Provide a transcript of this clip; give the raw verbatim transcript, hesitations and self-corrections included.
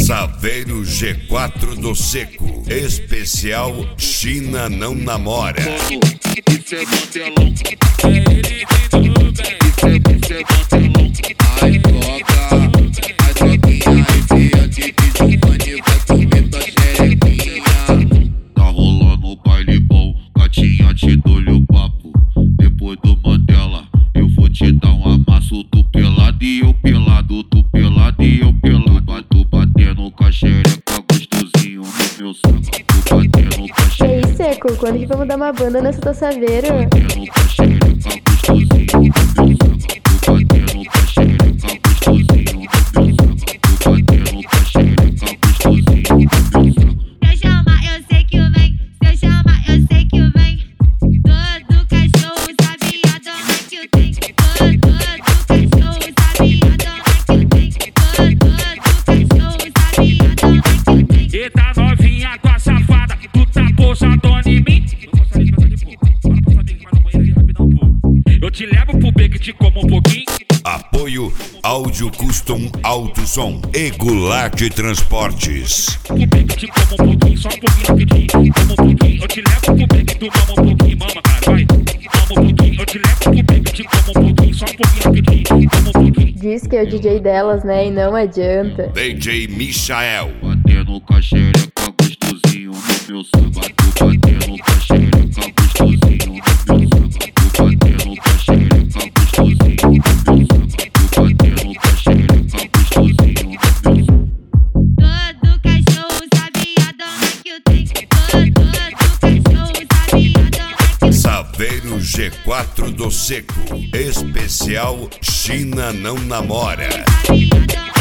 Saveiro G quatro do Seco, especial China não namora. Isso é mantelão, é ele de tudo bem. Isso é mantelão, ai toca, a troquinha enfiante de mani vai comer tua xerequinha. Tá rolando o baile bom, gatinha te dou-lhe o papo. Depois do Mandela, eu vou te dar um amasso. Tu pelado e eu pelado, tu pelado e eu pelado. Tu batendo com a xereca gostosinho no meu samba. Tu batendo com a xereca. E aí, Seco, quando que vamos dar uma banda nessa tua Saveiro? Batendo com a xereca gostosinho no meu samba. Tu batendo com a xereca gostosinho no meu samba. Tu batendo com a xereca gostosinho no meu samba. Se eu chamar, eu sei que vem. Se eu chamar, eu sei que vem. Todo cachorro sabe a dona que eu tenho. Todo, todo cachorro sabe a dona que eu tenho. Todo, todo cachorro sabe a dona que eu tenho. Eita novinha, tua safada, tu tá posadona em mim. Eu te levo pro beco e te como um pouquinho. Apoio Áudio Custom Alto Som e Goulart Transportes. Pro beco te como um pouquinho, só um pouquinho rapidinho. Como um pouquinho, eu te levo pro beco e tu mama um pouquinho. Mama, cara, vai. Mama um pouquinho, eu te levo pro beco e te como um pouquinho, só um pouquinho rapidinho. Como um pouquinho. Diz que é o D J delas, né? E não adianta. D J Michael. Batendo com a xereca gostosinho no meu samba. Tu batendo com a xereca gostosinho no meu samba. Tu batendo com a xereca gostosinho no meu samba. Tu batendo com a xereca gostosinho no meu samba. Todo cachorro sabe a dona que eu tenho. Todo, todo cachorro sabe a dona que eu tenho. Saveiro G quatro do Seco, especial China não namora. Sabe a dona